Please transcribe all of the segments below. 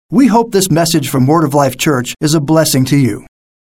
We hope this message from Word of Life Church is a blessing to you.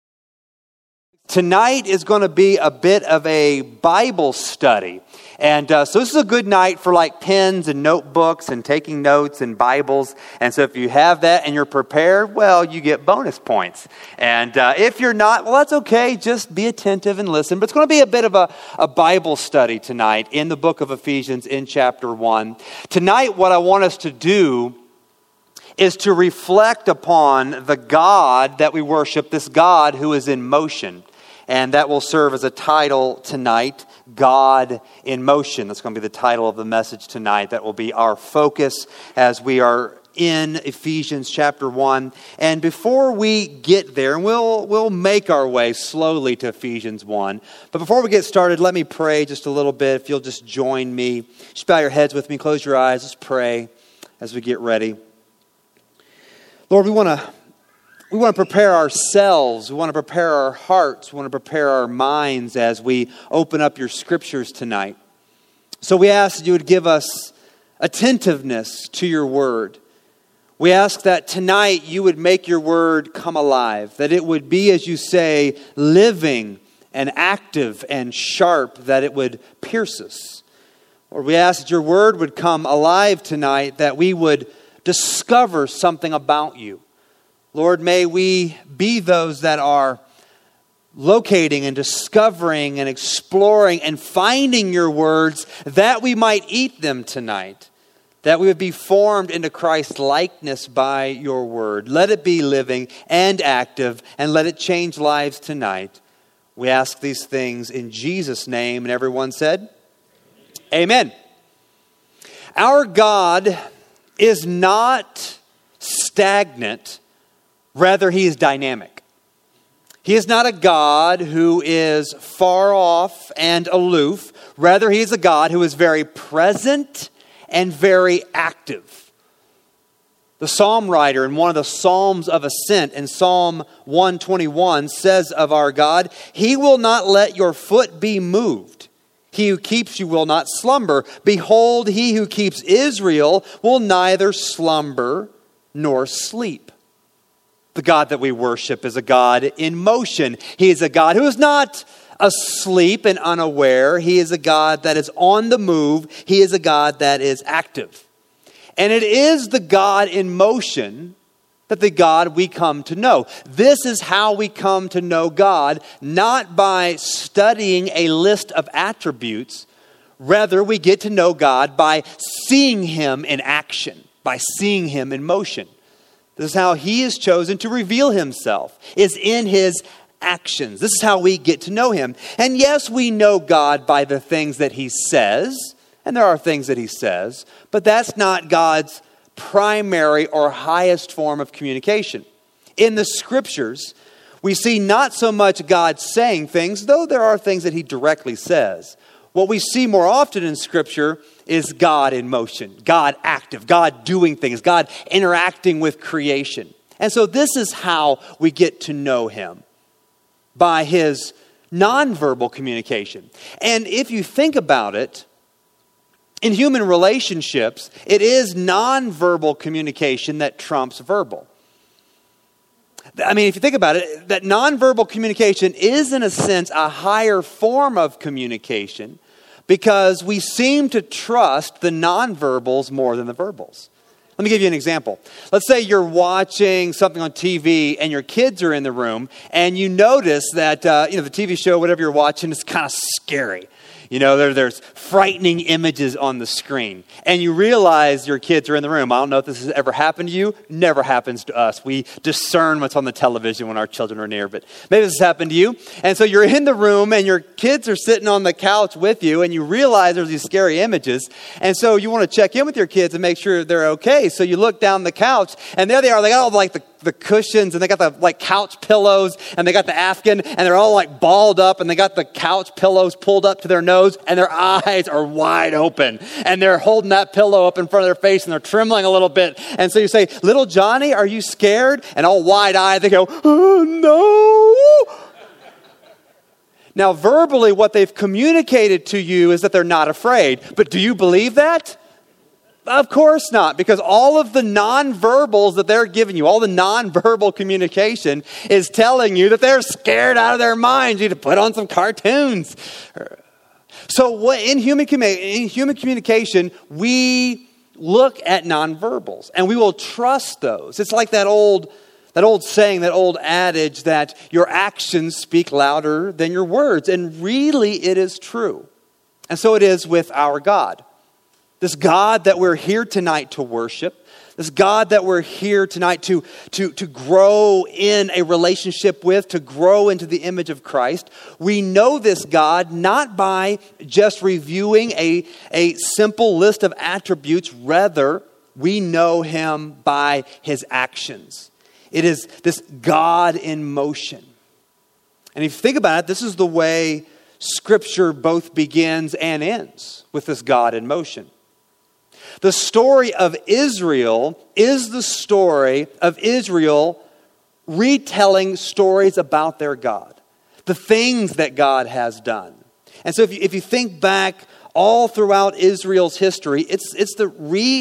Tonight is going to be a bit of a Bible study. And so this is a good night for like pens and notebooks and taking notes and Bibles. And so if you have that and you're prepared, well, you get bonus points. And if you're not, well, that's okay. Just be attentive and listen. But it's going to be a bit of a Bible study tonight in the book of Ephesians in chapter 1. Tonight, what I want us to do is to reflect upon the God that we worship, this God who is in motion. And that will serve as a title tonight, God in Motion. That's going to be the title of the message tonight. That will be our focus as we are in Ephesians chapter 1. And before we get there, and we'll make our way slowly to Ephesians 1. But before we get started, let me pray just a little bit. If you'll just join me. Just bow your heads with me, close your eyes. Let's pray as we get ready. Lord, we want to prepare ourselves. We want to prepare our hearts. We want to prepare our minds as we open up your scriptures tonight. So we ask that you would give us attentiveness to your word. We ask that tonight you would make your word come alive, that it would be, as you say, living and active and sharp, that it would pierce us. Lord, we ask that your word would come alive tonight, that we would discover something about you. Lord, may we be those that are locating and discovering and exploring and finding your words that we might eat them tonight, that we would be formed into Christ's likeness by your word. Let it be living and active, and let it change lives tonight. We ask these things in Jesus' name, and everyone said, Amen. Our God is not stagnant, rather he is dynamic. He is not a God who is far off and aloof. Rather, he is a God who is very present and very active. The psalm writer in one of the Psalms of Ascent in Psalm 121 says of our God, "He will not let your foot be moved. He who keeps you will not slumber. Behold, he who keeps Israel will neither slumber nor sleep." The God that we worship is a God in motion. He is a God who is not asleep and unaware. He is a God that is on the move. He is a God that is active. And it is the God in motion that the God we come to know. This is how we come to know God, not by studying a list of attributes. Rather, we get to know God by seeing him in action, by seeing him in motion. This is how he has chosen to reveal himself, is in his actions. This is how we get to know him. And yes, we know God by the things that he says, and there are things that he says, but that's not God's primary or highest form of communication. In the scriptures, we see not so much God saying things, though there are things that he directly says. What we see more often in scripture is God in motion, God active, God doing things, God interacting with creation. And so this is how we get to know him, by his nonverbal communication. And if you think about it, in human relationships, it is nonverbal communication that trumps verbal. I mean, if you think about it, that nonverbal communication is, in a sense, a higher form of communication because we seem to trust the nonverbals more than the verbals. Let me give you an example. Let's say you're watching something on TV and your kids are in the room and you notice that the TV show, whatever you're watching, is kind of scary. You know, there's frightening images on the screen. And you realize your kids are in the room. I don't know if this has ever happened to you. Never happens to us. We discern what's on the television when our children are near. But maybe this has happened to you. And so you're in the room and your kids are sitting on the couch with you. And you realize there's these scary images. And so you want to check in with your kids and make sure they're okay. So you look down the couch and there they are. They got all like the cushions and they got the like couch pillows and they got the Afghan and they're all like balled up and they got the couch pillows pulled up to their nose and their eyes are wide open and they're holding that pillow up in front of their face and they're trembling a little bit. And so you say, "Little Johnny, are you scared?" And all wide-eyed they go, "Oh, no." Now verbally what they've communicated to you is that they're not afraid. But do you believe that? Of course not, because all of the nonverbals that they're giving you, all the nonverbal communication is telling you that they're scared out of their minds. You need to put on some cartoons. So in human communication, we look at nonverbals and we will trust those. It's like that old saying, that old adage that your actions speak louder than your words. And really it is true. And so it is with our God. This God that we're here tonight to worship, this God that we're here tonight to grow in a relationship with, to grow into the image of Christ. We know this God not by just reviewing a simple list of attributes. Rather, we know him by his actions. It is this God in motion. And if you think about it, this is the way Scripture both begins and ends, with this God in motion. The story of Israel is the story of Israel retelling stories about their God, the things that God has done. And so if you think back all throughout Israel's history, it's the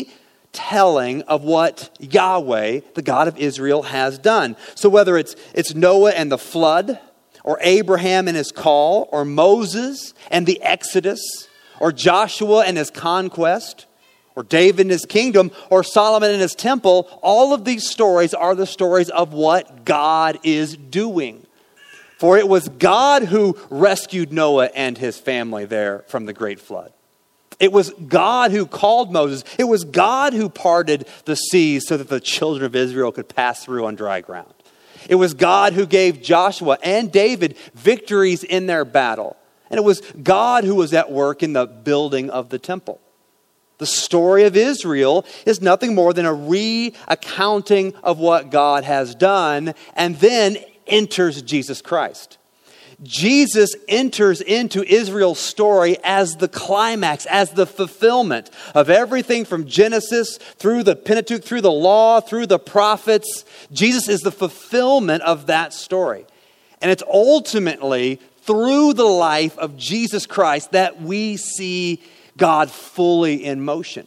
retelling of what Yahweh, the God of Israel, has done. So whether it's Noah and the flood, or Abraham and his call, or Moses and the Exodus, or Joshua and his conquest, or David and his kingdom, or Solomon and his temple, all of these stories are the stories of what God is doing. For it was God who rescued Noah and his family there from the great flood. It was God who called Moses. It was God who parted the seas so that the children of Israel could pass through on dry ground. It was God who gave Joshua and David victories in their battle. And it was God who was at work in the building of the temple. The story of Israel is nothing more than a recounting of what God has done, and then enters Jesus Christ. Jesus enters into Israel's story as the climax, as the fulfillment of everything from Genesis through the Pentateuch, through the law, through the prophets. Jesus is the fulfillment of that story. And it's ultimately through the life of Jesus Christ that we see God fully in motion.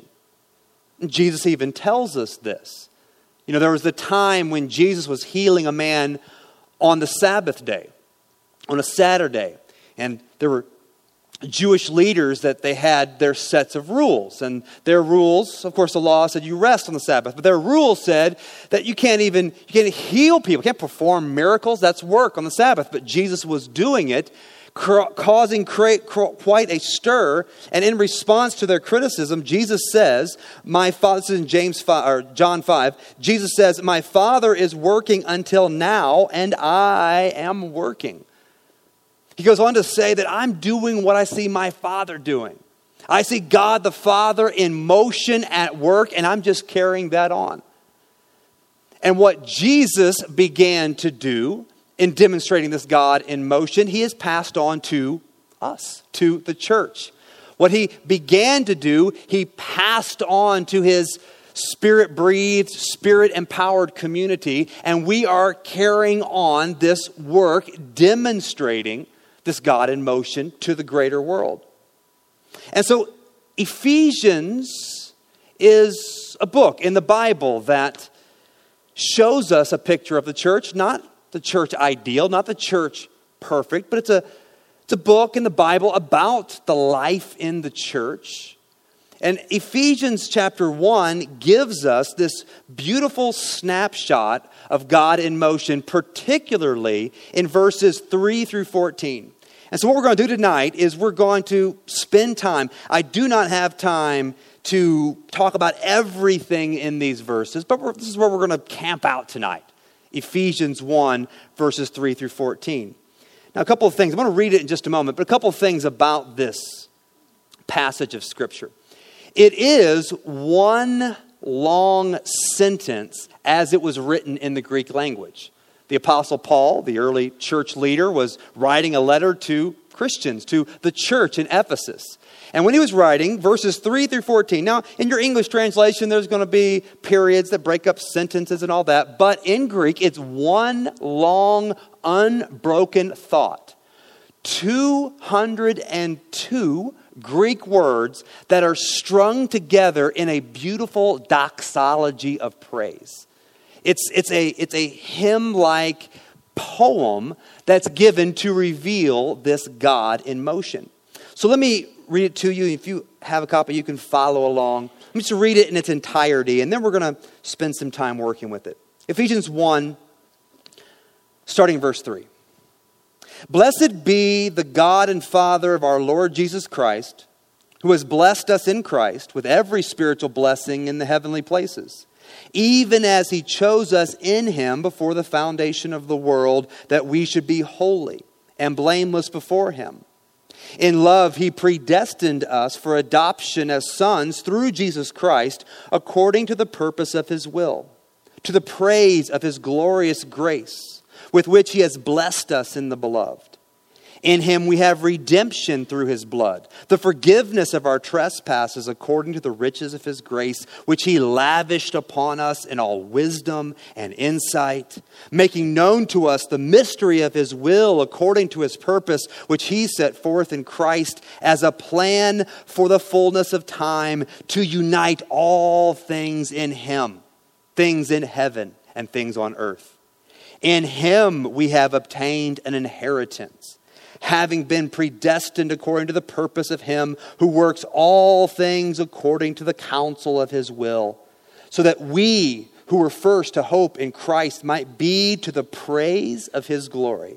And Jesus even tells us this. You know, there was the time when Jesus was healing a man on the Sabbath day, on a Saturday. And there were Jewish leaders that they had their sets of rules. And their rules, of course, the law said you rest on the Sabbath. But their rules said that you can't heal people. You can't perform miracles. That's work on the Sabbath. But Jesus was doing it, causing quite a stir. And in response to their criticism, Jesus says, "My Father," this is in John 5, Jesus says, "My Father is working until now, and I am working." He goes on to say that I'm doing what I see my Father doing. I see God the Father in motion at work, and I'm just carrying that on. And what Jesus began to do in demonstrating this God in motion, he has passed on to us, to the church. What he began to do, he passed on to his Spirit-breathed, Spirit-empowered community, and we are carrying on this work, demonstrating this God in motion to the greater world. And so Ephesians is a book in the Bible that shows us a picture of the church, not the church ideal, not the church perfect, but it's a book in the Bible about the life in the church. And Ephesians chapter 1 gives us this beautiful snapshot of God in motion, particularly in verses 3 through 14. And so what we're going to do tonight is we're going to spend time. I do not have time to talk about everything in these verses, but this is where we're going to camp out tonight. Ephesians 1, verses 3 through 14. Now, a couple of things. I'm going to read it in just a moment, but a couple of things about this passage of Scripture. It is one long sentence as it was written in the Greek language. The Apostle Paul, the early church leader, was writing a letter to Christians, to the church in Ephesus. And when he was writing, verses 3 through 14, now in your English translation, there's going to be periods that break up sentences and all that. But in Greek, it's one long, unbroken thought. 202 Greek words that are strung together in a beautiful doxology of praise. It's a hymn-like poem that's given to reveal this God in motion. So let me read it to you. If you have a copy, you can follow along. Let me just read it in its entirety, and then we're going to spend some time working with it. Ephesians 1, starting verse 3. Blessed be the God and Father of our Lord Jesus Christ, who has blessed us in Christ with every spiritual blessing in the heavenly places, even as he chose us in him before the foundation of the world, that we should be holy and blameless before him. In love, he predestined us for adoption as sons through Jesus Christ, according to the purpose of his will, to the praise of his glorious grace, with which he has blessed us in the beloved. In him we have redemption through his blood, the forgiveness of our trespasses according to the riches of his grace, which he lavished upon us in all wisdom and insight, making known to us the mystery of his will according to his purpose, which he set forth in Christ as a plan for the fullness of time, to unite all things in him, things in heaven and things on earth. In him we have obtained an inheritance, having been predestined according to the purpose of him who works all things according to the counsel of his will, so that we who were first to hope in Christ might be to the praise of his glory.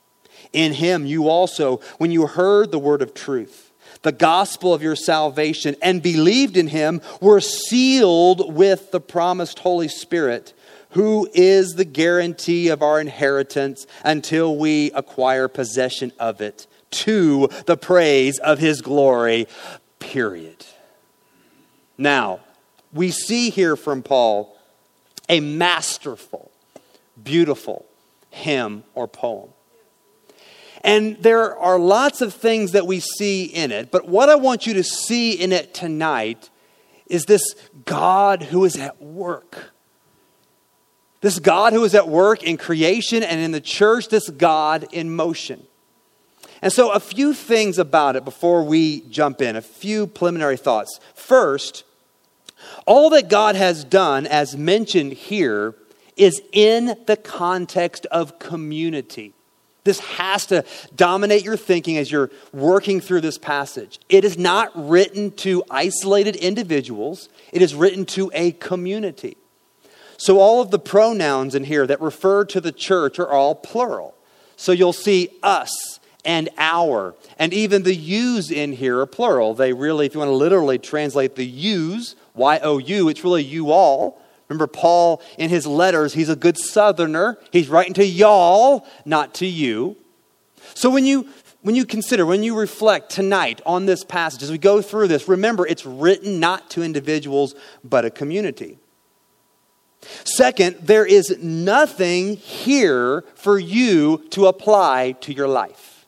In him you also, when you heard the word of truth, the gospel of your salvation, and believed in him, were sealed with the promised Holy Spirit, who is the guarantee of our inheritance until we acquire possession of it, to the praise of his glory, period. Now, we see here from Paul a masterful, beautiful hymn or poem. And there are lots of things that we see in it, but what I want you to see in it tonight is this God who is at work. This God who is at work in creation and in the church, this God in motion. And so a few things about it before we jump in, a few preliminary thoughts. First, all that God has done, as mentioned here, is in the context of community. This has to dominate your thinking as you're working through this passage. It is not written to isolated individuals. It is written to a community. So all of the pronouns in here that refer to the church are all plural. So you'll see us and our, and even the yous in here are plural. They really, if you want to literally translate the yous, Y-O-U, it's really you all. Remember Paul in his letters, he's a good southerner. He's writing to y'all, not to you. So when you consider, when you reflect tonight on this passage, as we go through this, remember it's written not to individuals, but a community. Second, there is nothing here for you to apply to your life.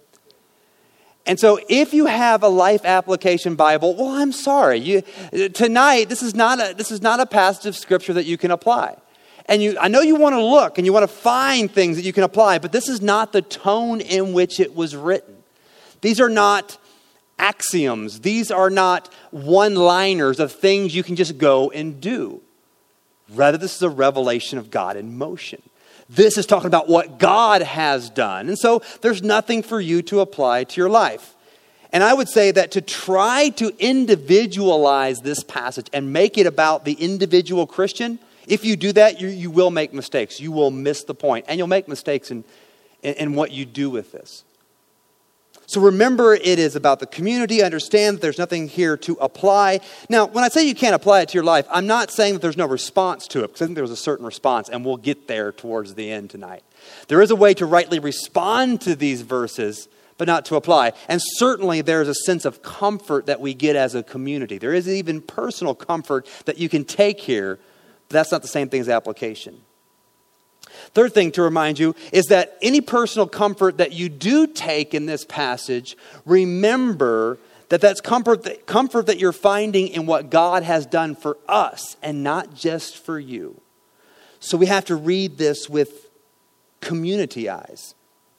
And so if you have a life application Bible, well, I'm sorry. Tonight, this is not a passage of Scripture that you can apply. And I know you want to look and you want to find things that you can apply, but this is not the tone in which it was written. These are not axioms. These are not one-liners of things you can just go and do. Rather, this is a revelation of God in motion. This is talking about what God has done. And so there's nothing for you to apply to your life. And I would say that to try to individualize this passage and make it about the individual Christian, if you do that, you will make mistakes. You will miss the point. And you'll make mistakes in what you do with this. So remember, it is about the community. Understand that there's nothing here to apply. Now, when I say you can't apply it to your life, I'm not saying that there's no response to it, because I think there was a certain response, and we'll get there towards the end tonight. There is a way to rightly respond to these verses, but not to apply. And certainly there's a sense of comfort that we get as a community. There is even personal comfort that you can take here, but that's not the same thing as application. Third thing to remind you is that any personal comfort that you do take in this passage, remember that that's comfort that you're finding in what God has done for us and not just for you. So we have to read this with community eyes.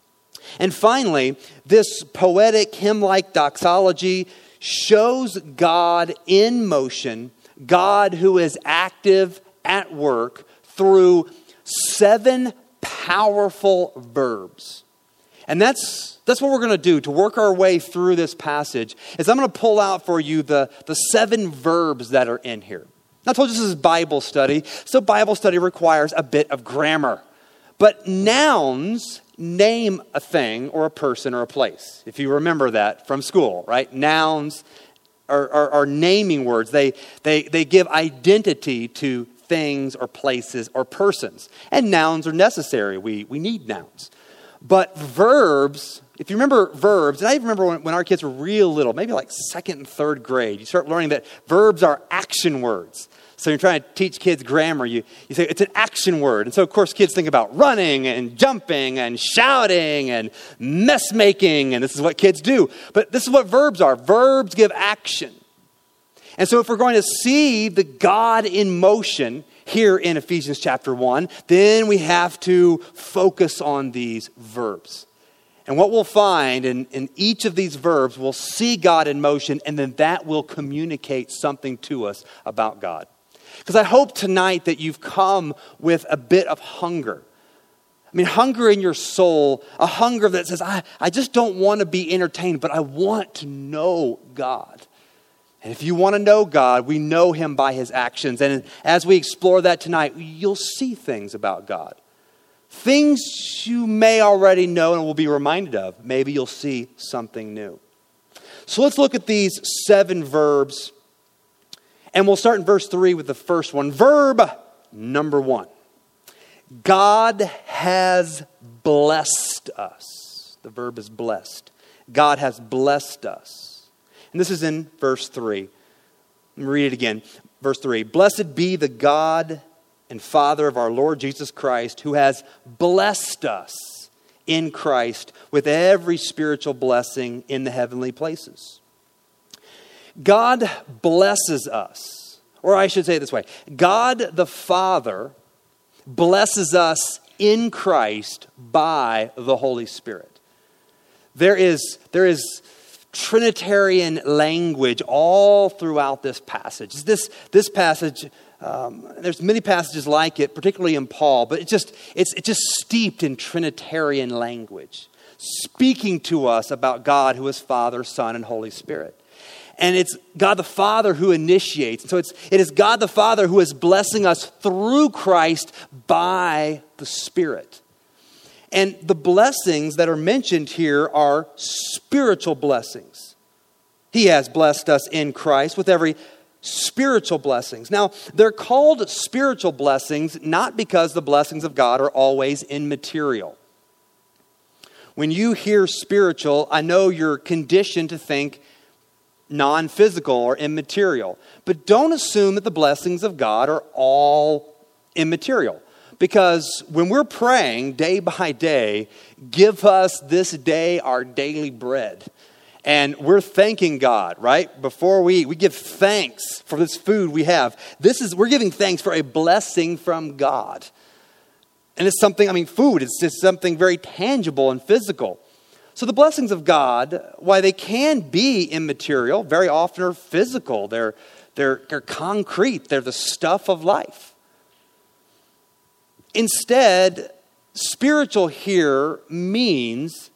And finally, this poetic hymn-like doxology shows God in motion, God who is active at work through 7 powerful verbs. And that's what we're going to do to work our way through this passage. Is I'm going to pull out for you the 7 verbs that are in here. I told you this is Bible study, so Bible study requires a bit of grammar. But nouns name a thing or a person or a place. If you remember that from school, right? Nouns are naming words. They give identity to things or places or persons. And nouns are necessary. We need nouns. But verbs, if you remember verbs, and I remember when our kids were real little, maybe like 2nd and 3rd grade, you start learning that verbs are action words. So you're trying to teach kids grammar, you say it's an action word. And so, of course, kids think about running and jumping and shouting and mess making, and this is what kids do. But this is what verbs are. Verbs give action. And so if we're going to see the God in motion here in Ephesians chapter 1, then we have to focus on these verbs. And what we'll find in each of these verbs, we'll see God in motion, and then that will communicate something to us about God. Because I hope tonight that you've come with a bit of hunger. I mean, hunger in your soul, a hunger that says, I just don't want to be entertained, but I want to know God. And if you want to know God, we know him by his actions. And as we explore that tonight, you'll see things about God. Things you may already know and will be reminded of. Maybe you'll see something new. So let's look at these 7 verbs. And we'll start in verse 3 with the first one. Verb number 1. God has blessed us. The verb is blessed. God has blessed us. And this is in verse 3. Let me read it again. Verse 3. Blessed be the God and Father of our Lord Jesus Christ, who has blessed us in Christ with every spiritual blessing in the heavenly places. God blesses us, or I should say it this way. God the Father blesses us in Christ by the Holy Spirit. There is Trinitarian language all throughout this passage. This passage, there's many passages like it, particularly in Paul, but it's just steeped in Trinitarian language, speaking to us about God who is Father, Son, and Holy Spirit. And it's God the Father who initiates. So it is God the Father who is blessing us through Christ by the Spirit. And the blessings that are mentioned here are spiritual blessings. He has blessed us in Christ with every spiritual blessings. Now, they're called spiritual blessings not because the blessings of God are always immaterial. When you hear spiritual, I know you're conditioned to think non-physical or immaterial. But don't assume that the blessings of God are all immaterial. Because when we're praying day by day, give us this day our daily bread. And we're thanking God, right? Before we give thanks for this food we have. We're giving thanks for a blessing from God. And it's something, food, it's just something very tangible and physical. So the blessings of God, while they can be immaterial, very often are physical. They're concrete. They're the stuff of life. Instead, spiritual here means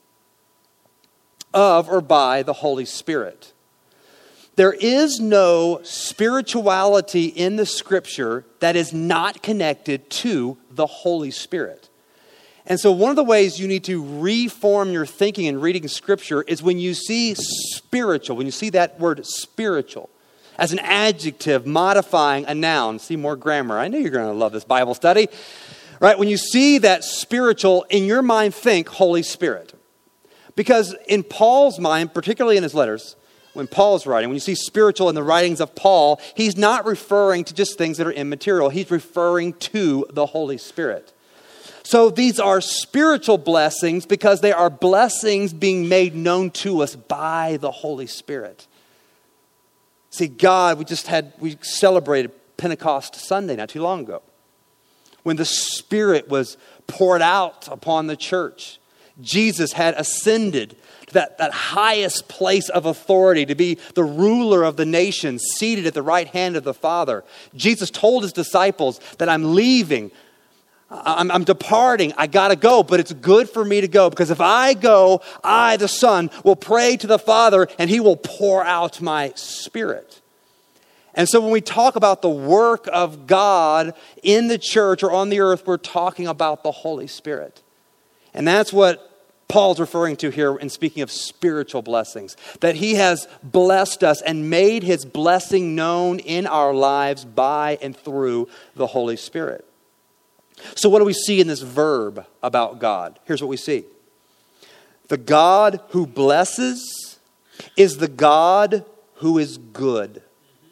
of or by the Holy Spirit. There is no spirituality in the Scripture that is not connected to the Holy Spirit. And so one of the ways you need to reform your thinking in reading Scripture is when you see spiritual, when you see that word spiritual as an adjective modifying a noun. See, more grammar. I know you're going to love this Bible study. Right? When you see that spiritual, in your mind, think Holy Spirit. Because in Paul's mind, particularly in his letters, when Paul's writing, when you see spiritual in the writings of Paul, he's not referring to just things that are immaterial. He's referring to the Holy Spirit. So these are spiritual blessings because they are blessings being made known to us by the Holy Spirit. See, God, we celebrated Pentecost Sunday not too long ago, when the Spirit was poured out upon the church. Jesus had ascended to that highest place of authority, to be the ruler of the nations, seated at the right hand of the Father. Jesus told his disciples that I'm leaving, I'm departing, I gotta go, but it's good for me to go, because if I go, I, the Son, will pray to the Father and he will pour out my Spirit. And so when we talk about the work of God in the church or on the earth, we're talking about the Holy Spirit. And that's what Paul's referring to here in speaking of spiritual blessings, that he has blessed us and made his blessing known in our lives by and through the Holy Spirit. So what do we see in this verb about God? Here's what we see. The God who blesses is the God who is good.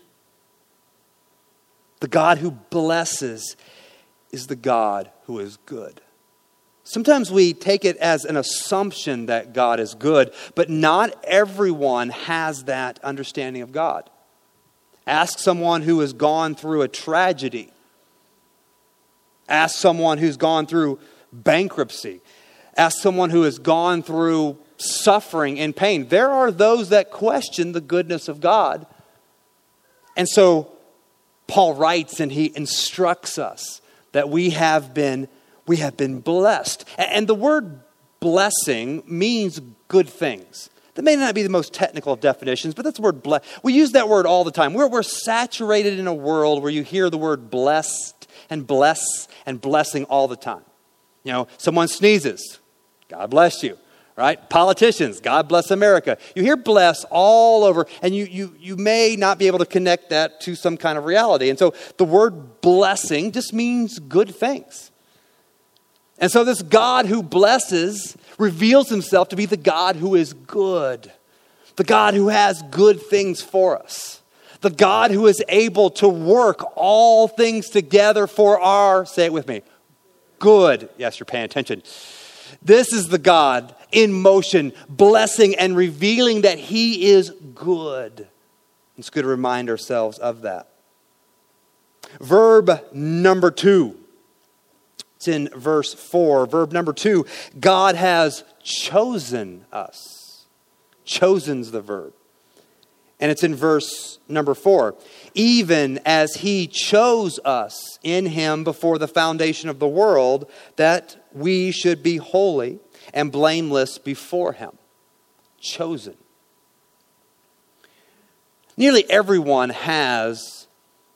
The God who blesses is the God who is good. Sometimes we take it as an assumption that God is good, but not everyone has that understanding of God. Ask someone who has gone through a tragedy. Ask someone who's gone through bankruptcy. Ask someone who has gone through suffering and pain. There are those that question the goodness of God. And so Paul writes and he instructs us that we have been blessed. And the word blessing means good things. That may not be the most technical of definitions, but that's the word bless. We use that word all the time. We're saturated in a world where you hear the word blessed and bless and blessing all the time. You know, someone sneezes, God bless you, right? Politicians, God bless America. You hear bless all over, and you may not be able to connect that to some kind of reality. And so the word blessing just means good things. And so this God who blesses reveals himself to be the God who is good, the God who has good things for us, the God who is able to work all things together for our, say it with me, good. Yes, you're paying attention. This is the God in motion, blessing and revealing that he is good. It's good to remind ourselves of that. Verb number 2. It's in verse 4. Verb number 2, God has chosen us. Chosen's the verb. And it's in verse number 4. Even as he chose us in him before the foundation of the world, that we should be holy and blameless before him. Chosen. Nearly everyone has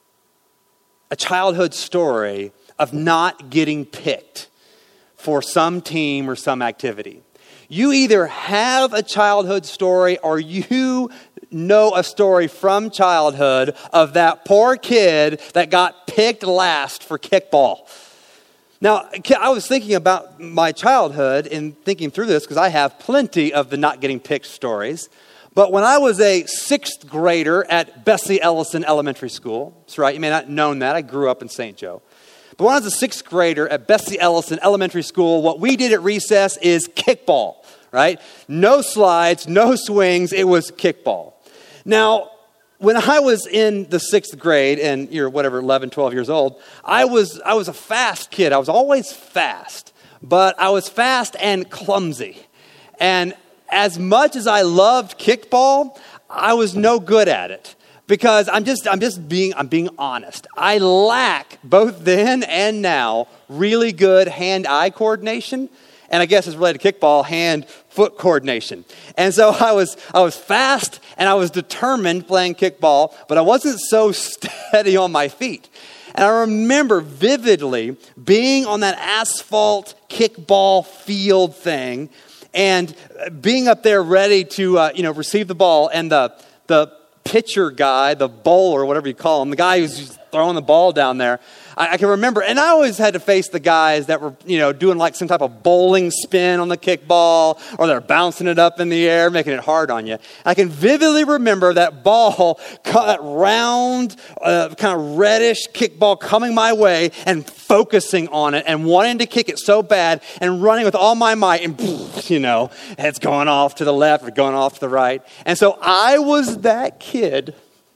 a childhood story of not getting picked for some team or some activity. You either have a childhood story or you know a story from childhood of that poor kid that got picked last for kickball. Now, I was thinking about my childhood and thinking through this because I have plenty of the not getting picked stories. But when I was a 6th grader at Bessie Ellison Elementary School, that's right, you may not have known that, I grew up in St. Joe. But when I was a 6th grader at Bessie Ellison Elementary School, what we did at recess is kickball, right? No slides, no swings, it was kickball. Now, when I was in the 6th grade, and you're 11, 12 years old, I was a fast kid. I was always fast, but I was fast and clumsy. And as much as I loved kickball, I was no good at it. Because I'm being honest. I lack both then and now really good hand-eye coordination, and I guess it's related to kickball, hand-foot coordination. And so I was fast and I was determined playing kickball, but I wasn't so steady on my feet. And I remember vividly being on that asphalt kickball field thing and being up there ready to receive the ball, and the pitcher guy, the bowler, whatever you call him, the guy who's just throwing the ball down there, I can remember, and I always had to face the guys that were, doing like some type of bowling spin on the kickball, or they're bouncing it up in the air, making it hard on you. I can vividly remember that ball, that round, kind of reddish kickball coming my way, and focusing on it, and wanting to kick it so bad, and running with all my might, and it's going off to the left or going off to the right. And so I was that kid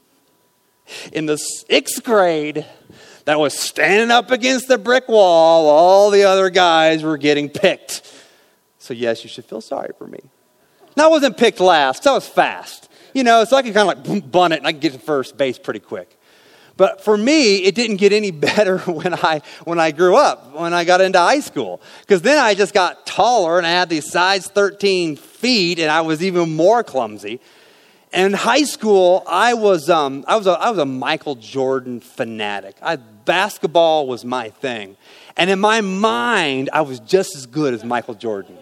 in the 6th grade that was standing up against the brick wall while all the other guys were getting picked. So yes, you should feel sorry for me. Now, I wasn't picked last, so I was fast. So I could kind of like bunt it and I could get to first base pretty quick. But for me, it didn't get any better when I grew up, when I got into high school. Because then I just got taller and I had these size 13 feet and I was even more clumsy. And in high school, I was a Michael Jordan fanatic. Basketball was my thing. And in my mind, I was just as good as Michael Jordan.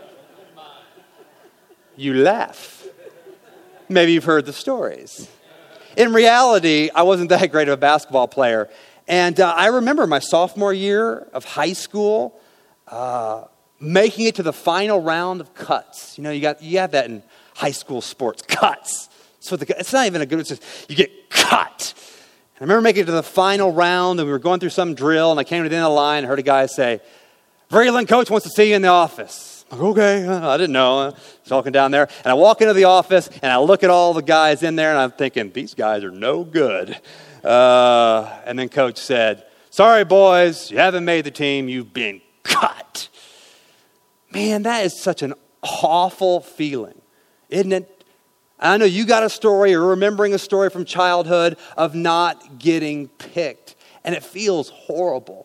You laugh. Maybe you've heard the stories. In reality, I wasn't that great of a basketball player. And I remember my sophomore year of high school, making it to the final round of cuts. You have that in high school sports, cuts. So it's not even it's just, you get cut. And I remember making it to the final round, and we were going through some drill, and I came to the end of the line and heard a guy say, "Vreeland, coach wants to see you in the office." I'm like, okay, I didn't know. I was walking down there, and I walk into the office, and I look at all the guys in there, and I'm thinking, these guys are no good. And then coach said, "Sorry, boys, you haven't made the team. You've been cut." Man, that is such an awful feeling, isn't it? I know you got a story or remembering a story from childhood of not getting picked, and it feels horrible.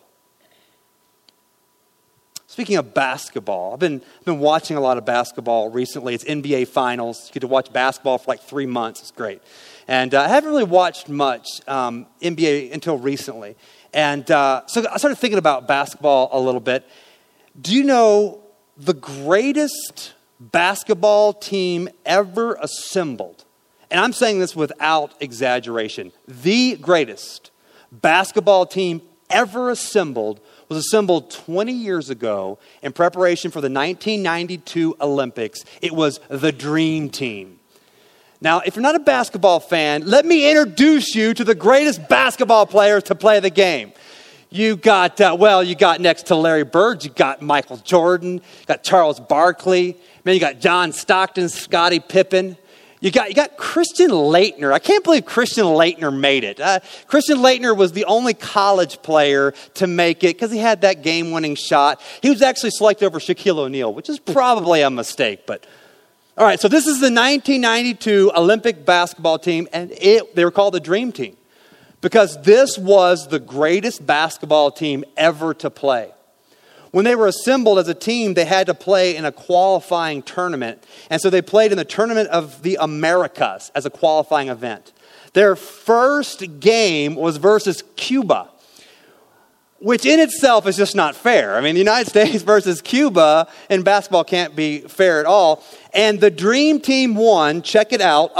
Speaking of basketball, I've been watching a lot of basketball recently. It's NBA Finals. You get to watch basketball for like 3 months. It's great. And I haven't really watched much NBA until recently. And so I started thinking about basketball a little bit. Do you know the greatest basketball team ever assembled? And I'm saying this without exaggeration. The greatest basketball team ever assembled was assembled 20 years ago in preparation for the 1992 Olympics. It was the Dream Team. Now, if you're not a basketball fan, let me introduce you to the greatest basketball players to play the game. You got next to Larry Bird, you got Michael Jordan, you got Charles Barkley, man, you got John Stockton, Scottie Pippen. You got Christian Laettner. I can't believe Christian Laettner made it. Christian Laettner was the only college player to make it because he had that game-winning shot. He was actually selected over Shaquille O'Neal, which is probably a mistake. But all right, so this is the 1992 Olympic basketball team, and they were called the Dream Team because this was the greatest basketball team ever to play. When they were assembled as a team, they had to play in a qualifying tournament. And so they played in the Tournament of the Americas as a qualifying event. Their first game was versus Cuba, which in itself is just not fair. I mean, the United States versus Cuba in basketball can't be fair at all. And the Dream Team won, check it out,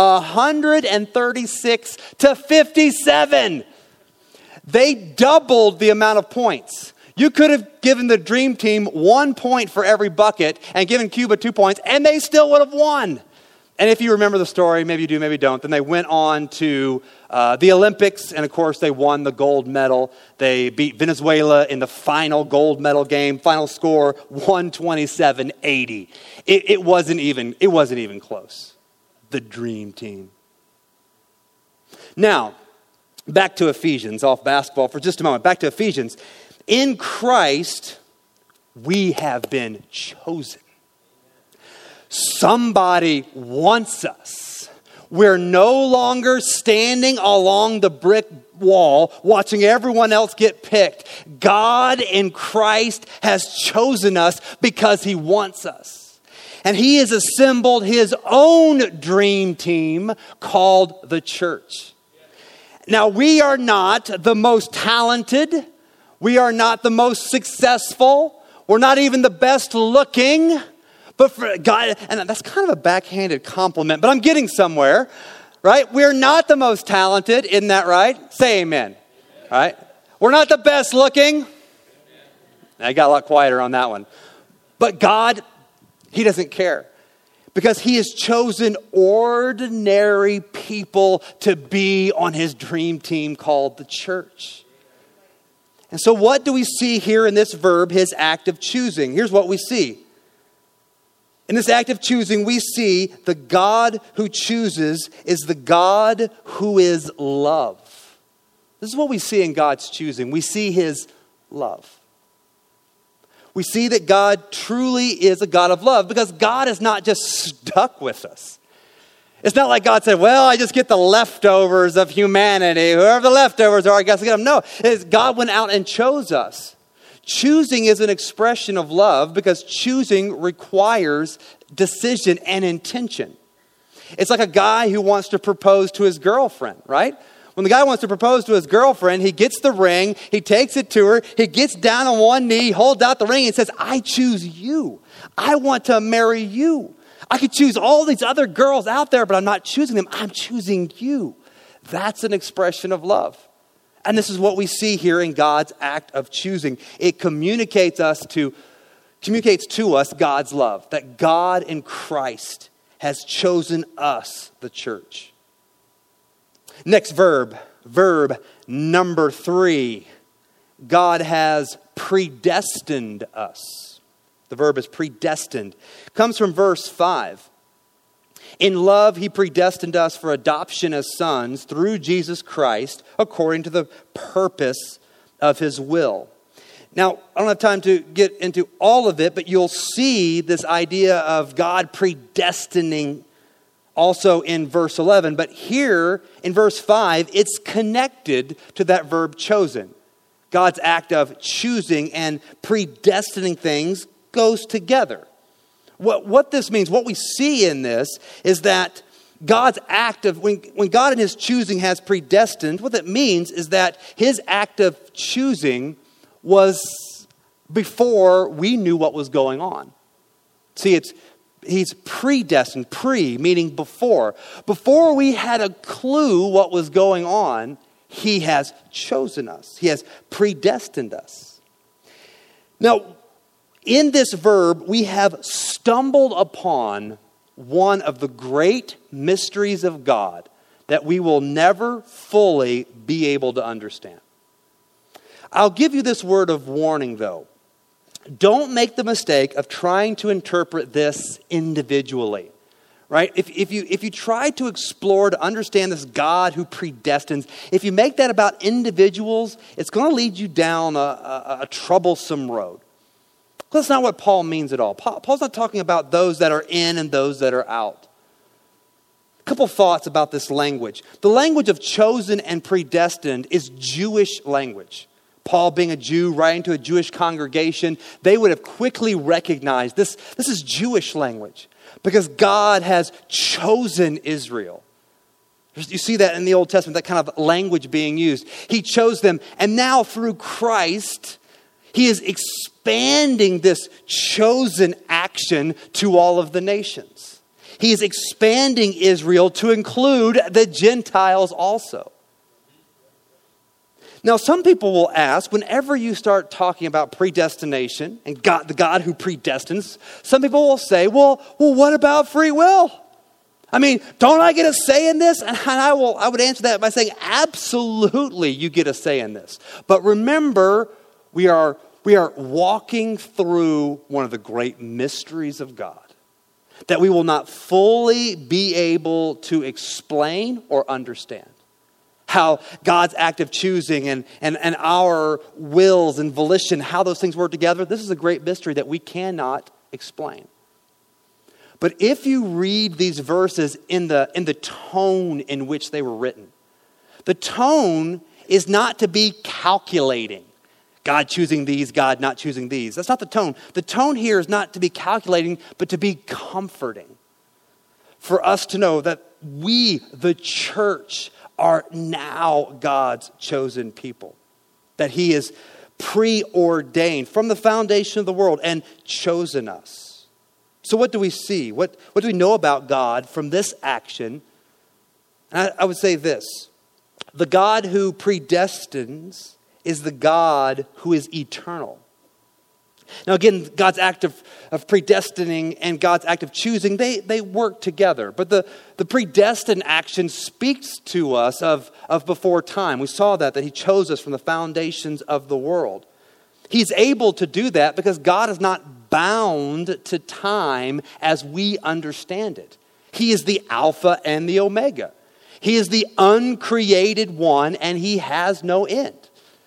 136-57. They doubled the amount of points. You could have given the Dream Team 1 point for every bucket and given Cuba 2 points, and they still would have won. And if you remember the story, maybe you do, maybe you don't, then they went on to the Olympics, and of course they won the gold medal. They beat Venezuela in the final gold medal game. Final score, 127-80. It wasn't even close. The Dream Team. Now, back to Ephesians, off basketball for just a moment. Back to Ephesians. In Christ, we have been chosen. Somebody wants us. We're no longer standing along the brick wall watching everyone else get picked. God in Christ has chosen us because he wants us. And he has assembled his own dream team called the church. Now, we are not the most talented. We are not the most successful. We're not even the best looking. But for God, and that's kind of a backhanded compliment, but I'm getting somewhere, right? We're not the most talented, isn't that right? Say amen. Right? We're not the best looking. I got a lot quieter on that one. But God, he doesn't care. Because he has chosen ordinary people to be on his dream team called the church. And so what do we see here in this verb, his act of choosing? Here's what we see. In this act of choosing, we see the God who chooses is the God who is love. This is what we see in God's choosing. We see his love. We see that God truly is a God of love because God is not just stuck with us. It's not like God said, well, I just get the leftovers of humanity. Whoever the leftovers are, I guess I get them. No, it's God went out and chose us. Choosing is an expression of love because choosing requires decision and intention. It's like a guy who wants to propose to his girlfriend, right? When the guy wants to propose to his girlfriend, he gets the ring, he takes it to her, he gets down on one knee, holds out the ring and says, I choose you. I want to marry you. I could choose all these other girls out there, but I'm not choosing them. I'm choosing you. That's an expression of love. And this is what we see here in God's act of choosing. It communicates to us God's love, that God in Christ has chosen us, the church. Next verb number 3. God has predestined us. The verb is predestined. It comes from verse 5. In love, he predestined us for adoption as sons through Jesus Christ, according to the purpose of his will. Now, I don't have time to get into all of it, but you'll see this idea of God predestining also in verse 11. But here in verse 5, it's connected to that verb chosen. God's act of choosing and predestining things goes together. What this means, what we see in this is that God's act of, when God in his choosing has predestined, what that means is that his act of choosing was before we knew what was going on. See, he's predestined, meaning before. Before we had a clue what was going on, he has chosen us. He has predestined us. Now, in this verb, we have stumbled upon one of the great mysteries of God that we will never fully be able to understand. I'll give you this word of warning, though. Don't make the mistake of trying to interpret this individually, right? If you try to explore, to understand this God who predestines, if you make that about individuals, it's going to lead you down a troublesome road. That's not what Paul means at all. Paul's not talking about those that are in and those that are out. A couple thoughts about this language. The language of chosen and predestined is Jewish language. Paul, being a Jew, writing to a Jewish congregation, they would have quickly recognized this is Jewish language because God has chosen Israel. You see that in the Old Testament, that kind of language being used. He chose them, and now through Christ, he is expanding this chosen action to all of the nations. He is expanding Israel to include the Gentiles also. Now, some people will ask, whenever you start talking about predestination and God, the God who predestines, some people will say, well, what about free will? I mean, don't I get a say in this? And I would answer that by saying, absolutely, you get a say in this. But remember, we are walking through one of the great mysteries of God that we will not fully be able to explain or understand. How God's act of choosing and our wills and volition, how those things work together, this is a great mystery that we cannot explain. But if you read these verses in the tone in which they were written, the tone is not to be calculating. God choosing these, God not choosing these. That's not the tone. The tone here is not to be calculating, but to be comforting. For us to know that we, the church, are now God's chosen people. That he is preordained from the foundation of the world and chosen us. So what do we see? What do we know about God from this action? And I would say this. The God who predestines is the God who is eternal. Now again, God's act of predestining and God's act of choosing, they work together. But the predestined action speaks to us of before time. We saw that he chose us from the foundations of the world. He's able to do that because God is not bound to time as we understand it. He is the Alpha and the Omega. He is the uncreated one and he has no end.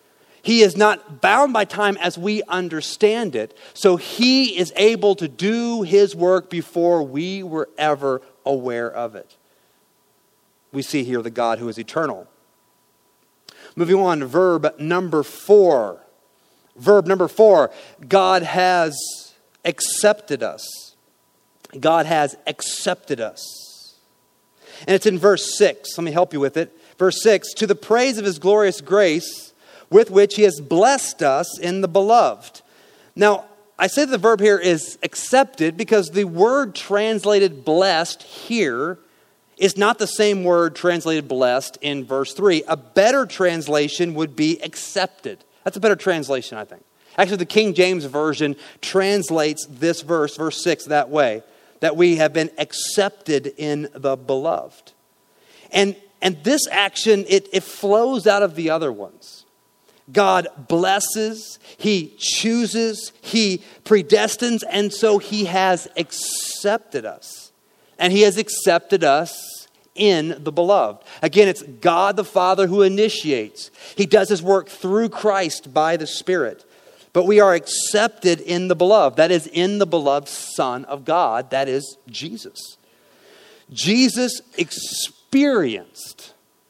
He is not bound by time as we understand it. So he is able to do his work before we were ever aware of it. We see here the God who is eternal. Moving on to verb number 4. Verb number 4, God has accepted us. God has accepted us. And it's in verse 6. Let me help you with it. Verse 6, to the praise of his glorious grace with which he has blessed us in the beloved. Now, I say that the verb here is accepted because the word translated blessed here is not the same word translated blessed in verse 3. A better translation would be accepted. That's a better translation, I think. Actually, the King James Version translates this verse 6, that way, that we have been accepted in the beloved. And this action, it flows out of the other ones. God blesses, he chooses, he predestines, and so he has accepted us. And he has accepted us in the beloved. Again, it's God the Father who initiates. He does his work through Christ by the Spirit. But we are accepted in the beloved. That is, in the beloved Son of God. That is Jesus. Jesus experienced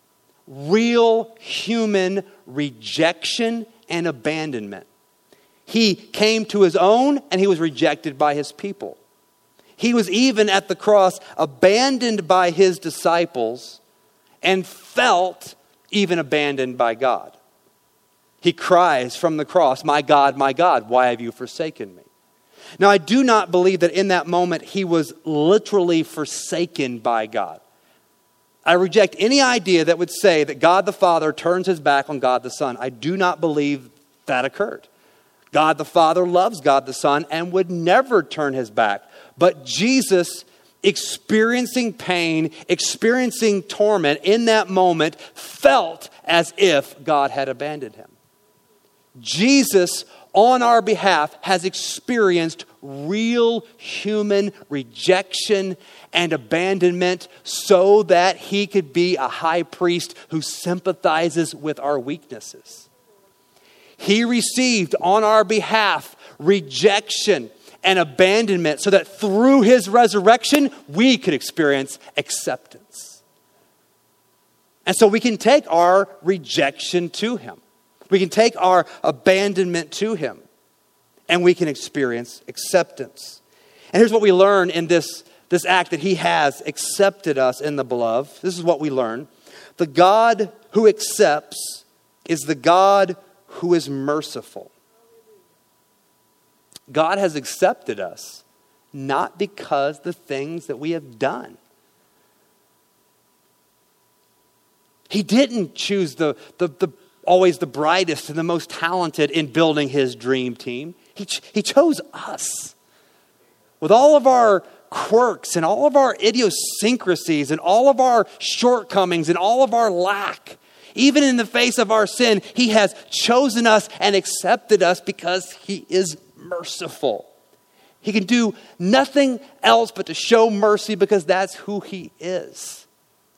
real human rejection and abandonment. He came to his own and he was rejected by his people. He was even at the cross abandoned by his disciples and felt even abandoned by God. He cries from the cross, my God, why have you forsaken me? Now, I do not believe that in that moment he was literally forsaken by God. I reject any idea that would say that God the Father turns his back on God the Son. I do not believe that occurred. God the Father loves God the Son and would never turn his back. But Jesus, experiencing pain, experiencing torment in that moment, felt as if God had abandoned him. Jesus, on our behalf, has experienced real human rejection and abandonment so that he could be a high priest who sympathizes with our weaknesses. He received on our behalf rejection and abandonment so that through his resurrection, we could experience acceptance. And so we can take our rejection to him. We can take our abandonment to him. And we can experience acceptance. And here's what we learn in this act that he has accepted us in the beloved. This is what we learn. The God who accepts is the God who is merciful. God has accepted us not because the things that we have done. He didn't choose the always the brightest and the most talented in building his dream team. He chose us. With all of our quirks and all of our idiosyncrasies and all of our shortcomings and all of our lack, even in the face of our sin, he has chosen us and accepted us because he is merciful. He can do nothing else but to show mercy because that's who he is.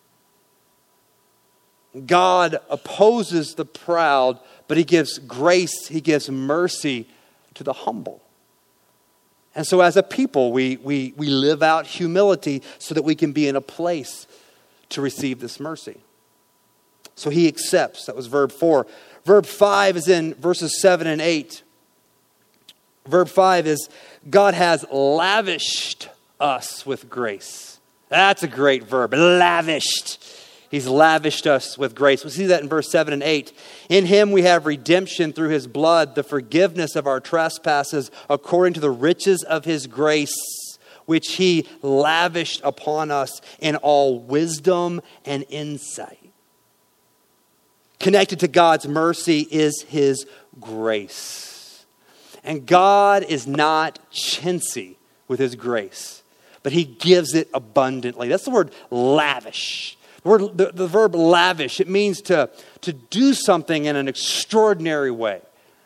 God opposes the proud, but he gives grace, he gives mercy to the humble. And so as a people, we live out humility so that we can be in a place to receive this mercy. So he accepts. That was verb 4. Verb 5 is in verses 7 and 8. Verb 5 is, God has lavished us with grace. That's a great verb, lavished. He's lavished us with grace. We see that in verse 7 and 8. In him we have redemption through his blood, the forgiveness of our trespasses, according to the riches of his grace, which he lavished upon us in all wisdom and insight. Connected to God's mercy is his grace. And God is not chintzy with his grace, but he gives it abundantly. That's the word lavish. The verb lavish, it means to do something in an extraordinary way.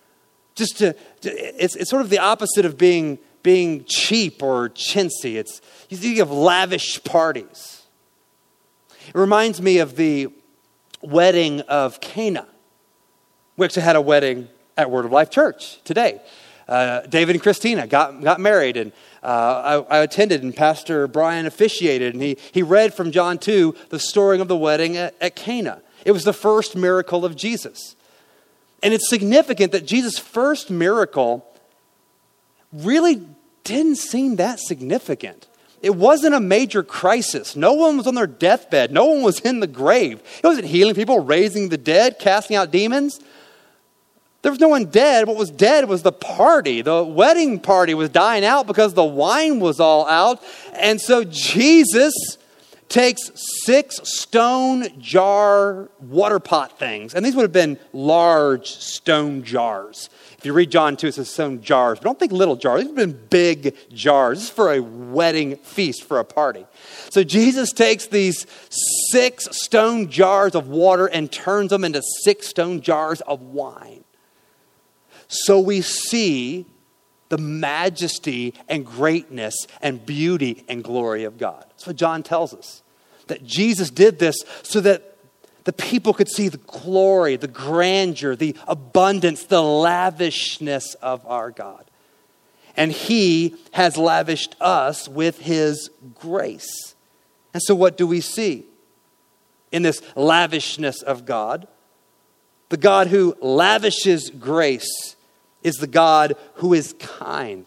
It's sort of the opposite of being cheap or chintzy. You think of lavish parties. It reminds me of the wedding of Cana. We actually had a wedding at Word of Life Church today. David and Christina got married, and I attended, and Pastor Brian officiated, and he read from John 2, the story of the wedding at Cana. It was the first miracle of Jesus. And it's significant that Jesus' first miracle really didn't seem that significant. It wasn't a major crisis. No one was on their deathbed. No one was in the grave. It wasn't healing people, raising the dead, casting out demons. There was no one dead. What was dead was the party. The wedding party was dying out because the wine was all out. And so Jesus takes 6 stone jar water pot things. And these would have been large stone jars. If you read John 2, it says stone jars. But don't think little jars. These have been big jars. This is for a wedding feast, for a party. So Jesus takes these 6 stone jars of water and turns them into 6 stone jars of wine. So we see the majesty and greatness and beauty and glory of God. That's what John tells us. That Jesus did this so that the people could see the glory, the grandeur, the abundance, the lavishness of our God. And he has lavished us with his grace. And so what do we see in this lavishness of God? The God who lavishes grace is the God who is kind.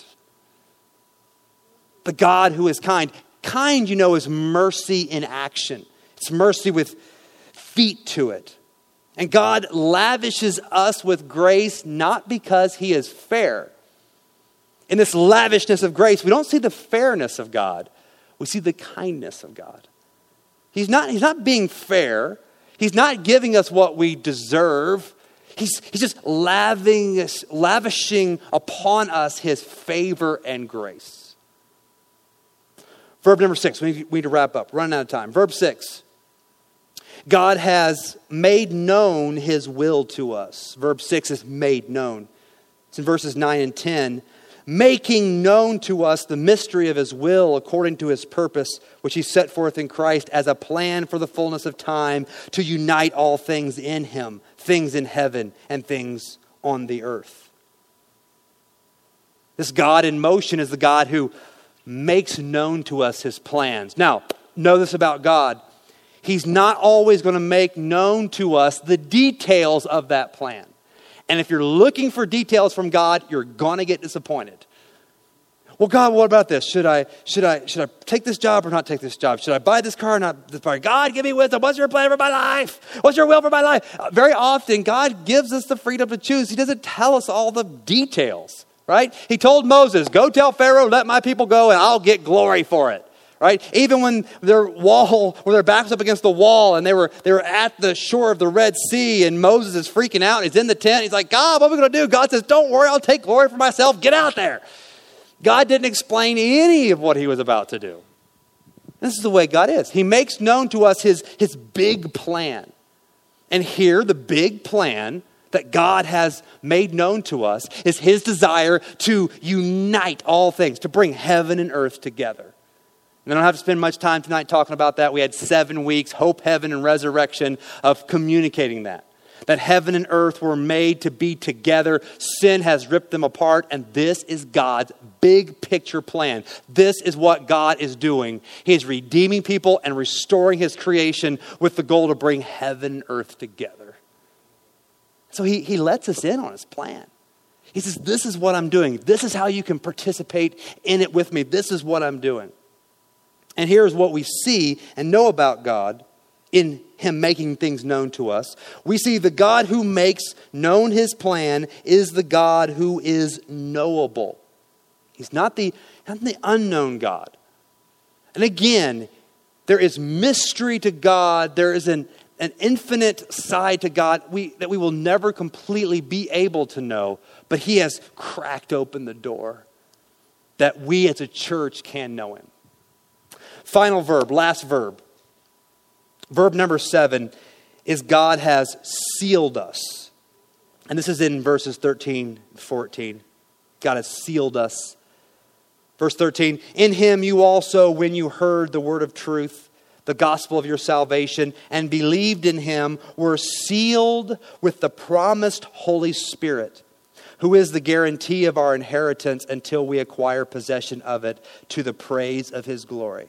The God who is kind. Kind, you know, is mercy in action. It's mercy with feet to it. And God lavishes us with grace not because he is fair. In this lavishness of grace, we don't see the fairness of God. We see the kindness of God. He's not being fair. He's not giving us what we deserve. He's just lavishing upon us his favor and grace. Verb number 6. We need to wrap up. Running out of time. Verb 6. God has made known his will to us. Verb 6 is made known. It's in verses 9 and 10. Making known to us the mystery of his will according to his purpose, which he set forth in Christ as a plan for the fullness of time to unite all things in him, things in heaven and things on the earth. This God in motion is the God who makes known to us his plans. Now, know this about God. He's not always going to make known to us the details of that plan. And if you're looking for details from God, you're going to get disappointed. Well, God, what about this? Should I take this job or not take this job? Should I buy this car or not this car? God, give me wisdom. What's your plan for my life? What's your will for my life? Very often, God gives us the freedom to choose. He doesn't tell us all the details, right? He told Moses, go tell Pharaoh, let my people go, and I'll get glory for it. Right? Even when their back was up against the wall and they were at the shore of the Red Sea and Moses is freaking out. He's in the tent. He's like, God, what are we going to do? God says, don't worry, I'll take glory for myself. Get out there. God didn't explain any of what he was about to do. This is the way God is. He makes known to us his big plan. And here, the big plan that God has made known to us is his desire to unite all things, to bring heaven and earth together. And I don't have to spend much time tonight talking about that. We had 7 weeks, hope, heaven, and resurrection of communicating that. That heaven and earth were made to be together. Sin has ripped them apart. And this is God's big picture plan. This is what God is doing. He is redeeming people and restoring his creation with the goal to bring heaven and earth together. So he lets us in on his plan. He says, this is what I'm doing. This is how you can participate in it with me. This is what I'm doing. And here's what we see and know about God in him making things known to us. We see the God who makes known his plan is the God who is knowable. He's not the unknown God. And again, there is mystery to God. There is an infinite side to God that we will never completely be able to know. But he has cracked open the door that we as a church can know him. Final verb, last verb. Verb number 7 is God has sealed us. And this is in verses 13 and 14. God has sealed us. Verse 13, in him you also, when you heard the word of truth, the gospel of your salvation and believed in him were sealed with the promised Holy Spirit, who is the guarantee of our inheritance until we acquire possession of it to the praise of his glory.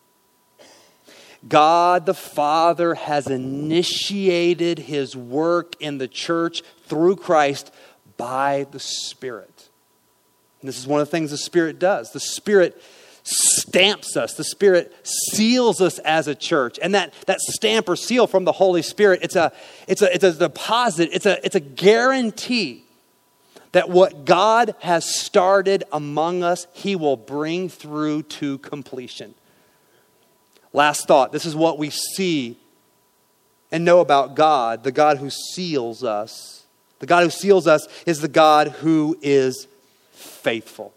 God the Father has initiated his work in the church through Christ by the Spirit. And this is one of the things the Spirit does. The Spirit stamps us. The Spirit seals us as a church. And that stamp or seal from the Holy Spirit, it's a deposit, it's a guarantee that what God has started among us, he will bring through to completion. Last thought, this is what we see and know about God, the God who seals us. The God who seals us is the God who is faithful.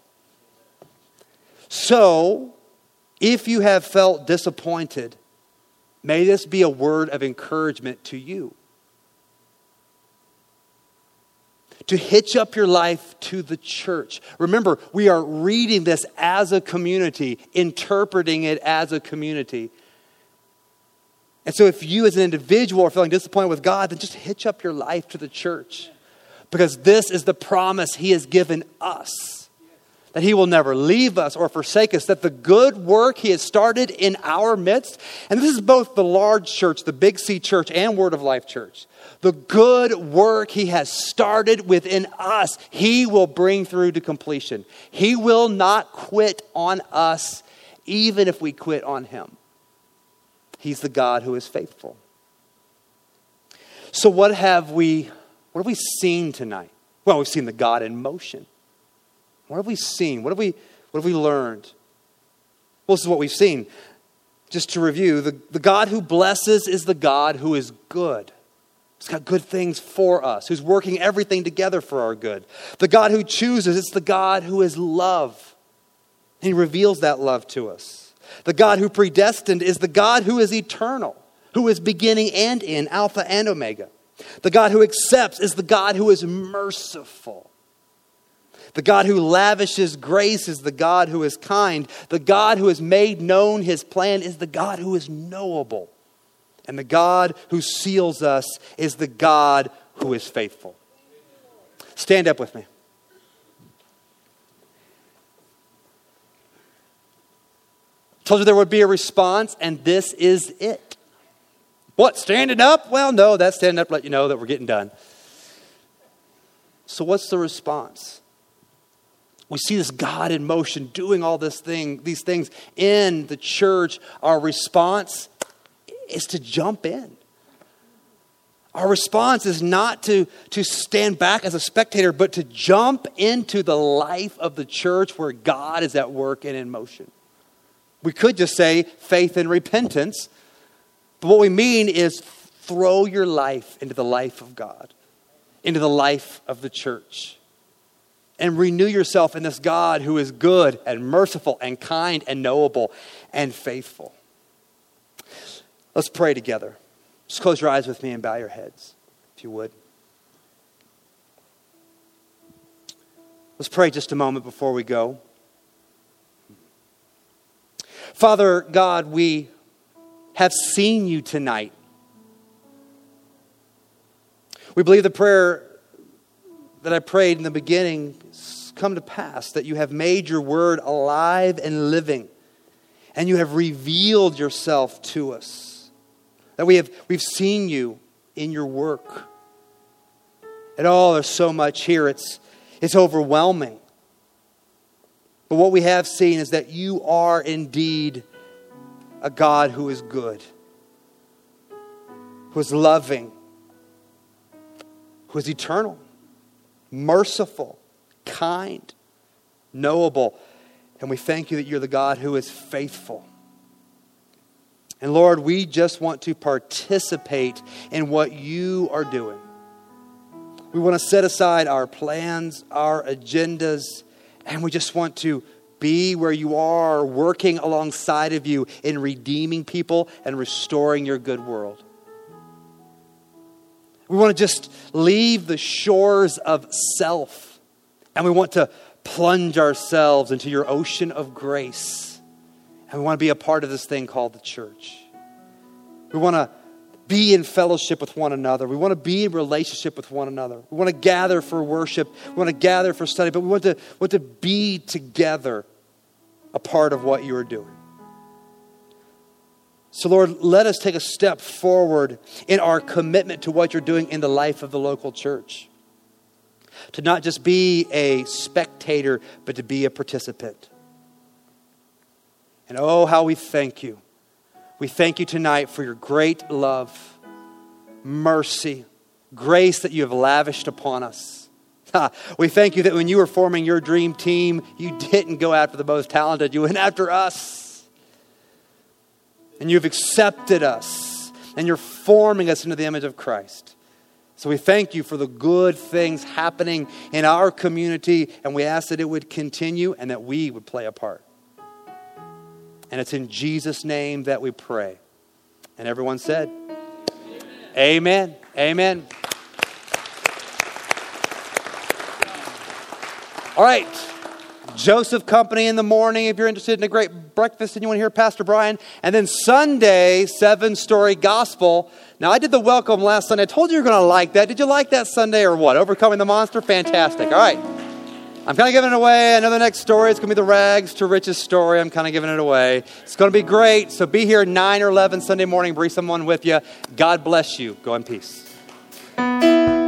So, if you have felt disappointed, may this be a word of encouragement to you. To hitch up your life to the church. Remember, we are reading this as a community, interpreting it as a community. And so if you as an individual are feeling disappointed with God, then just hitch up your life to the church. Because this is the promise he has given us. That he will never leave us or forsake us. That the good work he has started in our midst, and this is both the large church, the Big C church, and Word of Life church. The good work he has started within us, he will bring through to completion. He will not quit on us, even if we quit on him. He's the God who is faithful. So what have we seen tonight? Well, we've seen the God in motion. What have we seen? What have we learned? Well, this is what we've seen. Just to review, the God who blesses is the God who is good. He's got good things for us, who's working everything together for our good. The God who chooses, it's the God who is love. He reveals that love to us. The God who predestined is the God who is eternal, who is beginning and end, Alpha and Omega. The God who accepts is the God who is merciful. The God who lavishes grace is the God who is kind. The God who has made known his plan is the God who is knowable. And the God who seals us is the God who is faithful. Stand up with me. Told you there would be a response, and this is it. What, standing up? Well, no, that's standing up to let you know that we're getting done. So what's the response? We see this God in motion doing all these things in the church. Our response is to jump in. Our response is not to stand back as a spectator, but to jump into the life of the church where God is at work and in motion. We could just say faith and repentance, but what we mean is throw your life into the life of God, into the life of the church. And renew yourself in this God who is good and merciful and kind and knowable and faithful. Let's pray together. Just close your eyes with me and bow your heads, if you would. Let's pray just a moment before we go. Father God, we have seen you tonight. We believe the prayer that I prayed in the beginning come to pass, that you have made your word alive and living, and you have revealed yourself to us. That we've seen you in your work. And there's so much here. It's overwhelming. But what we have seen is that you are indeed a God who is good, who is loving, who is eternal, merciful, kind, knowable. And we thank you that you're the God who is faithful. And Lord, we just want to participate in what you are doing. We want to set aside our plans, our agendas, and we just want to be where you are, working alongside of you in redeeming people and restoring your good world. We want to just leave the shores of self, and we want to plunge ourselves into your ocean of grace. And we want to be a part of this thing called the church. We want to be in fellowship with one another. We want to be in relationship with one another. We want to gather for worship. We want to gather for study, but we want to be together a part of what you are doing. So Lord, let us take a step forward in our commitment to what you're doing in the life of the local church. To not just be a spectator, but to be a participant. And oh, how we thank you. We thank you tonight for your great love, mercy, grace that you have lavished upon us. We thank you that when you were forming your dream team, you didn't go after the most talented. You went after us. And you've accepted us. And you're forming us into the image of Christ. So we thank you for the good things happening in our community. And we ask that it would continue and that we would play a part. And it's in Jesus' name that we pray. And everyone said, Amen. Amen. All right. Joseph Company in the morning if you're interested in a great breakfast and you want to hear Pastor Brian. And then Sunday, 7-story gospel. Now, I did the welcome last Sunday. I told you were going to like that. Did you like that Sunday or what? Overcoming the monster? Fantastic. All right. I'm kind of giving it away. I know the next story is going to be the rags to riches story. I'm kind of giving it away. It's going to be great. So be here 9 or 11 Sunday morning. Bring someone with you. God bless you. Go in peace.